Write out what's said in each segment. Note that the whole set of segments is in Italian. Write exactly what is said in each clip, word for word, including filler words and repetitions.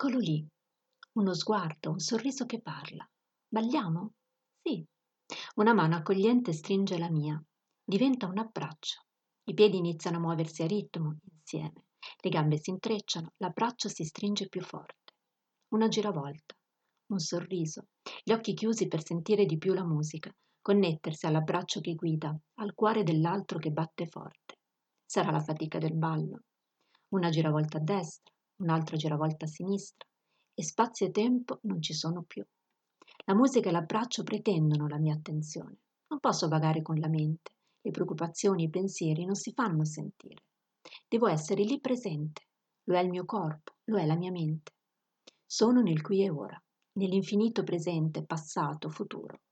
Eccolo lì, uno sguardo, un sorriso che parla. Balliamo? Sì. Una mano accogliente stringe la mia. Diventa un abbraccio. I piedi iniziano a muoversi a ritmo, insieme. Le gambe si intrecciano, l'abbraccio si stringe più forte. Una giravolta, un sorriso, gli occhi chiusi per sentire di più la musica, connettersi all'abbraccio che guida, al cuore dell'altro che batte forte. Sarà la fatica del ballo. Una giravolta a destra, un'altra giravolta a sinistra, e spazio e tempo non ci sono più. La musica e l'abbraccio pretendono la mia attenzione. Non posso vagare con la mente. Le preoccupazioni, i pensieri non si fanno sentire. Devo essere lì presente. Lo è il mio corpo, lo è la mia mente. Sono nel qui e ora, nell'infinito presente, passato, futuro.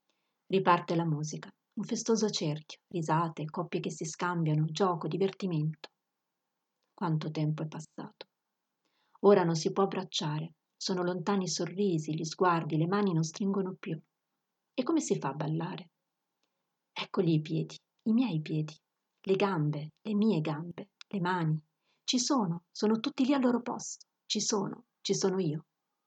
Riparte la musica, un festoso cerchio, risate, coppie che si scambiano, gioco, divertimento. Quanto tempo è passato. Ora non si può abbracciare, sono lontani i sorrisi, gli sguardi, le mani non stringono più. E come si fa a ballare? Ecco lì i piedi, i miei piedi, le gambe, le mie gambe, le mani. Ci sono, sono tutti lì al loro posto. Ci sono, ci sono io.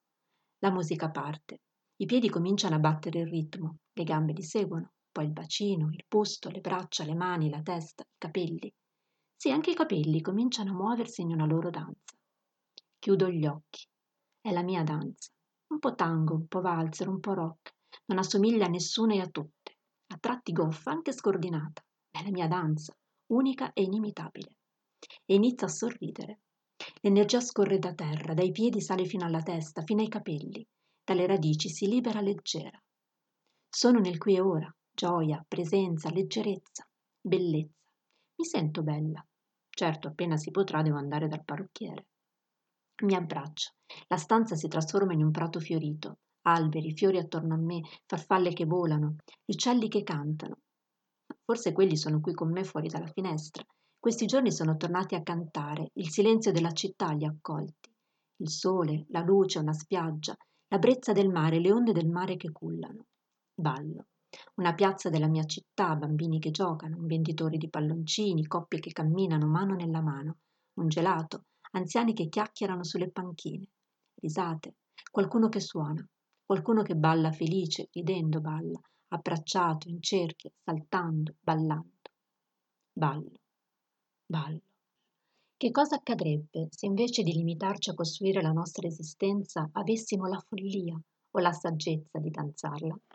La musica parte. I piedi cominciano a battere il ritmo, le gambe li seguono, poi il bacino, il busto, le braccia, le mani, la testa, i capelli. Sì, anche i capelli cominciano a muoversi in una loro danza. Chiudo gli occhi. È la mia danza. Un po' tango, un po' valzer, un po' rock. Non assomiglia a nessuna e a tutte. A tratti goffa, anche scordinata. È la mia danza, unica e inimitabile. E inizio a sorridere. L'energia scorre da terra, dai piedi sale fino alla testa, fino ai capelli. Dalle radici si libera leggera. Sono nel qui e ora. Gioia, presenza, leggerezza, bellezza. Mi sento bella. Certo, appena si potrà devo andare dal parrucchiere. Mi abbraccio. La stanza si trasforma in un prato fiorito. Alberi, fiori attorno a me, farfalle che volano, gli uccelli che cantano. Forse quelli sono qui con me fuori dalla finestra. Questi giorni sono tornati a cantare, il silenzio della città li ha accolti. Il sole, la luce, una spiaggia, la brezza del mare, le onde del mare che cullano. Ballo. Una piazza della mia città, bambini che giocano, un venditore di palloncini, coppie che camminano mano nella mano, un gelato, anziani che chiacchierano sulle panchine, risate, qualcuno che suona, qualcuno che balla felice, ridendo balla, abbracciato, in cerchio, saltando, ballando. Ballo, ballo. Che cosa accadrebbe se invece di limitarci a costruire la nostra esistenza avessimo la follia o la saggezza di danzarla?